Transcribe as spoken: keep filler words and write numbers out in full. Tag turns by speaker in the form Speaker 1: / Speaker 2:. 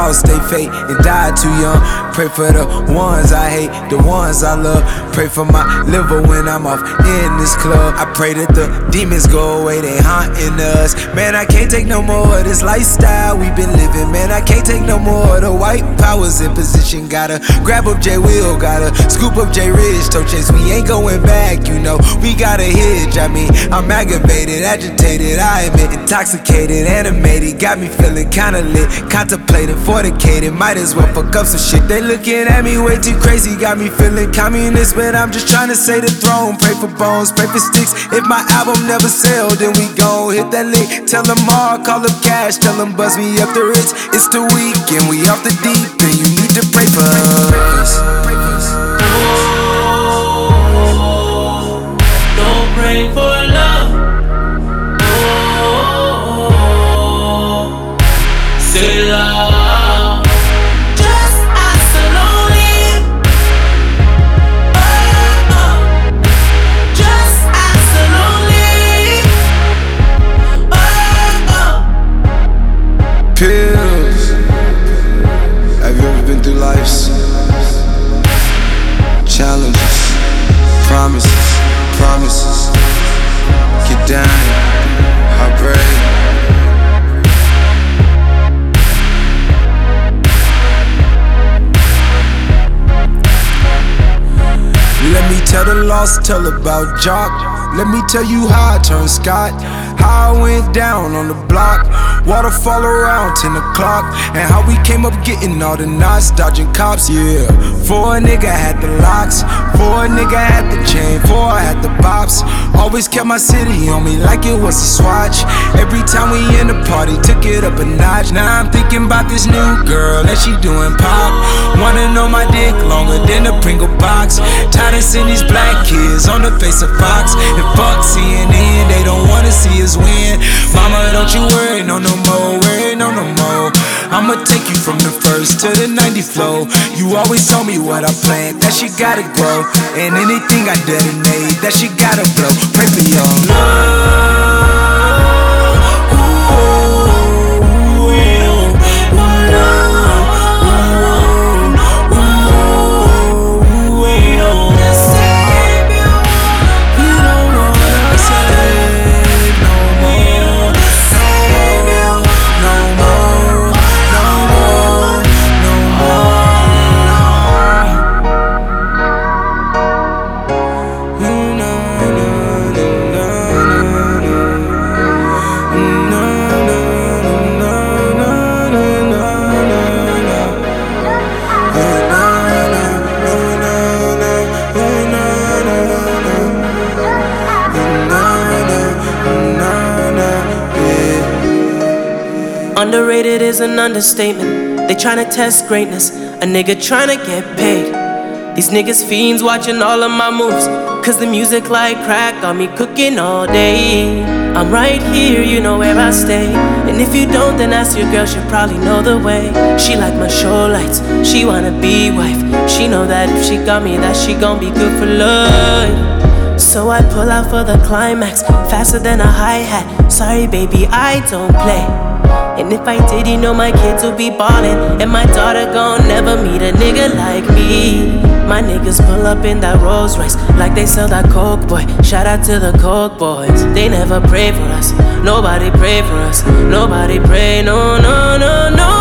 Speaker 1: all stay fake and die too young. Pray for the ones I hate, the ones I love. Pray for my liver when I'm off in this club. I pray that the demons go away, they haunting us. Man, I can't take no more of this lifestyle we been living. Man, I can't take no more of the white powers in position. Gotta grab up J Will, gotta scoop up J Ridge. Toe chase, we ain't going back, you know. We got a hitch, I mean, I'm aggravated, agitated, I admit. Intoxicated, animated, got me feeling kinda lit. Contemplating, fornicated, might as well fuck up some shit. They looking at me way too crazy, got me feeling communist, but I'm just trying to say the throne. Pray for bones, pray for sticks. If my album never sell, then we gon' hit that lick. Tell them all, call up cash, tell them buzz me up the rich. It's the weekend, we off the deep, and you need to pray for us.
Speaker 2: Oh, don't pray for love. Oh, say love.
Speaker 1: Pills. Have you ever been through life's challenges, promises, promises? Get down, heartbreak. Let me tell the lost tale about Jock. Let me tell you how I turned Scott. How I went down on the block. Waterfall around ten o'clock. And how we came up getting all the knots, dodging cops, yeah. Four nigga had the locks, four nigga had the chain, four had the bops. Always kept my city on me like it was a swatch. Every time we in the party, took it up a notch. Now I'm thinking about this new girl and she doing pop. Wanna know my dick longer than a Pringle box. Tired of seeing these black kids on the face of Fox. And fuck C N N, they don't wanna see us win. Mama, don't you worry, no no more, worry, no no more. I'ma take you from the first to the ninety flow. You always told me what I planned, that shit gotta grow. And anything I detonate, that shit gotta blow. Pray for your love.
Speaker 2: Underrated is an understatement. They tryna test greatness, a nigga tryna get paid. These niggas fiends watching all of my moves, cause the music like crack got me cooking all day. I'm right here, you know where I stay. And if you don't, then ask your girl, she'll probably know the way. She like my show lights, she wanna be wife. She know that if she got me, that she gon' be good for life. So I pull out for the climax, faster than a hi-hat. Sorry baby, I don't play. And if I did, you know my kids will be ballin'. And my daughter gon' never meet a nigga like me. My niggas pull up in that Rolls Royce like they sell that Coke, boy. Shout out to the Coke boys. They never pray for us, nobody pray for us. Nobody pray, no, no, no, no.